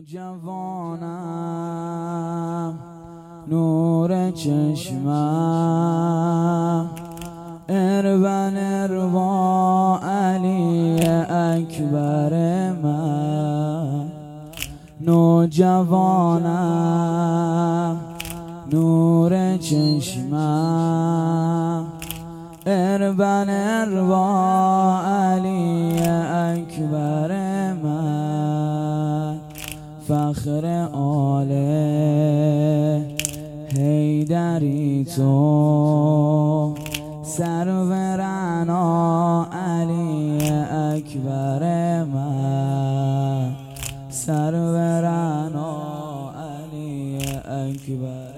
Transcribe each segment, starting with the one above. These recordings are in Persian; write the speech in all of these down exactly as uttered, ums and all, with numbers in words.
نوجوانم نور چشمم اربن اروا علی اکبر من. نوجوانم نور چشمم اربن اروا علی اکبر من. فخر آل حیدری تو سرورنا علی اکبر من. سرورنا علی اکبر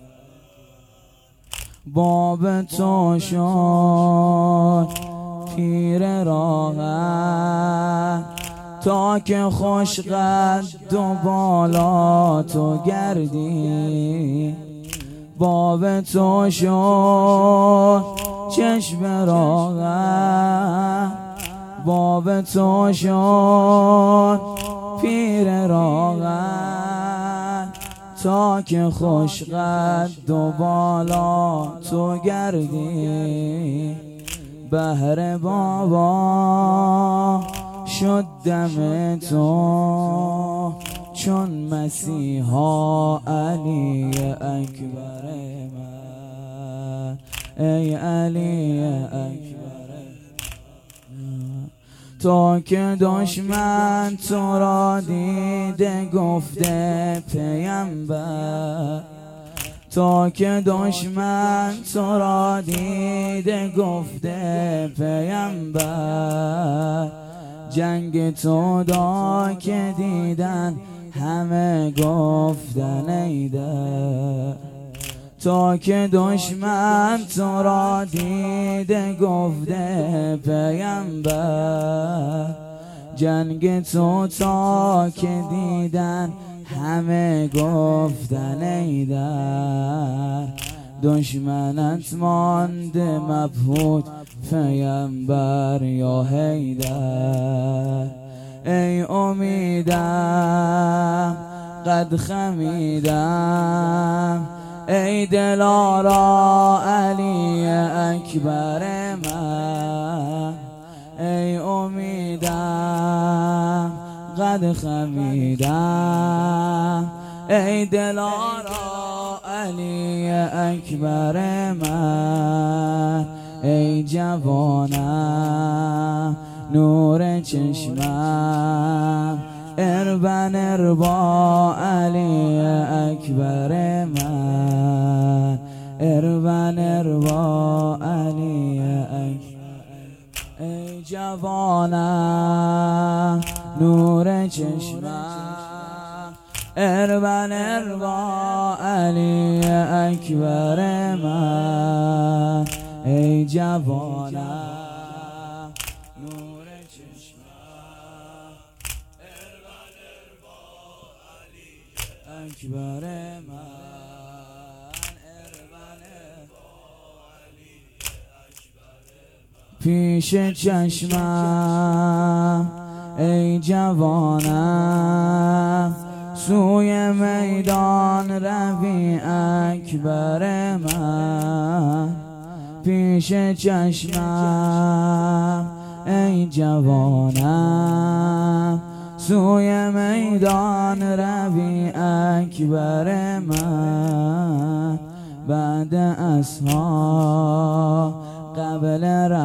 باب تو شد پیر راغب تا که خوش قد و بالا تو گردی. باب تو شد چشم راغب باب تو شد پیر راغب تا که خوش قد و بالا تو گردی. بهر بابا شد دم تو چون مسیحا علی اکبر من. ای علی اکبر تا که دشمن تو را دیده گفته پیامبر. تا که دشمن تو را دیده گفته پیامبر. جنگ تو دا که دیدن همه گفتن ایده. تا که دشمن تو را دیده گفته پیامبر. جنگ تو تا که دیدن همه گفتن ایدر. دشمنت مانده مبهوت پیامبر یا حیدر. ای امیدم قد خمیدم ای دلارا علی اکبر من. ای امیدم قد خمیدم ای دلارا علی اکبر من. ای جوانم نور چشمم اربن اربا علی اکبر من. اربن اربا علی اکبر. ای جوانم نور چشمم اربن اربا علی اکبر من. ای جوانم نور چشمم اربن اربا علی اکبر من. پیش چشمم ای جوانم سوی میدان روی اکبر من. پیش چشمم ای جوانم سوی میدان روی اکبر من. بعد اصحاب قبل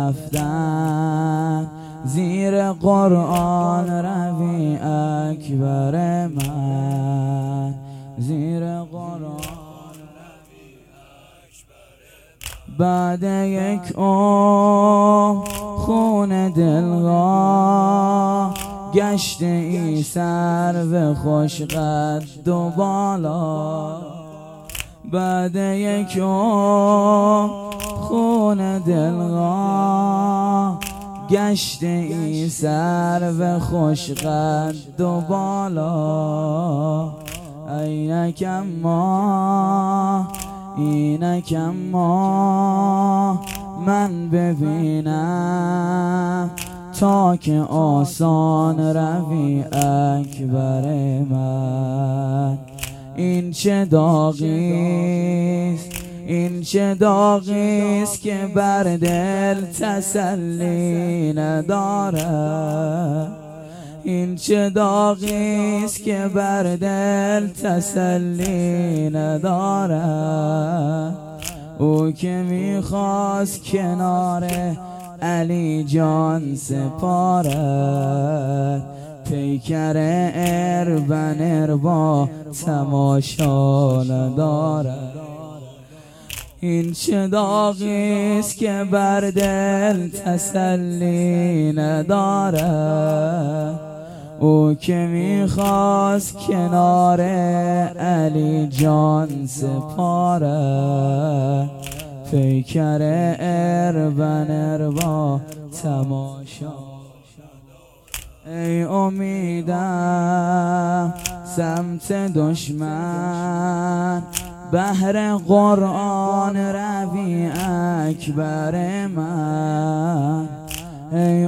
رفتن زیر قرآن روی اکبر من. زیر قرآن روی اکبر من. بعد یک عمر خون دلگاه گشته ای سرو خوش قد و بالا. بعد یک عمر خون دلگاه گشته ای سرو خوش قد و بالا. اینکم ما اینکم ما من ببینم تا که آسان روی اکبر من. این چه داغیست، این چه داغیست که بر دل تسلی ندارد. این چه داغیست که بر دل تسلی ندارد. او که میخواست کنار علی جان سپارد، پیکر اربن اربا تماشا ندارد. این چه داغیست که بر دل تسلی ندارد. او که میخواست کنار علی جان سپارد، پیکر اربن اربا تماشا. ای امیدم سمت دشمن، بهر قرآن روی اکبر من. ای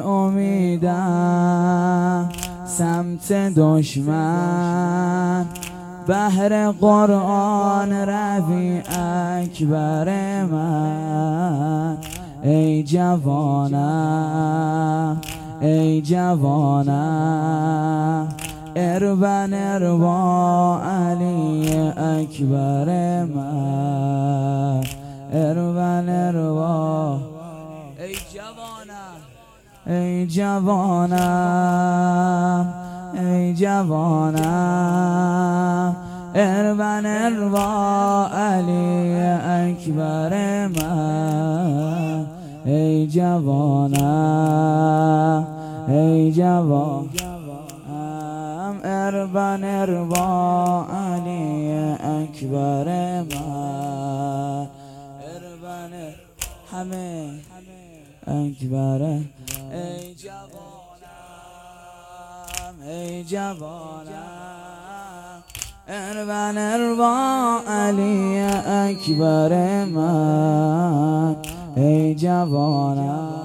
امیدم سمت دشمن، بهر قرآن روی اکبر من. ای جوانم ای جوانم، اربن اربا علی اکبر من. اربن اربا ای جوانم ای جوانم ای جوانم، اربن اربا علی اکبر من. ای جوانم ای جوانم، اربن اربا علی اکبر من. اربن همه اکبر. ای جوانم ای جوانم، اربن اربا علی اکبر من. ای جوانم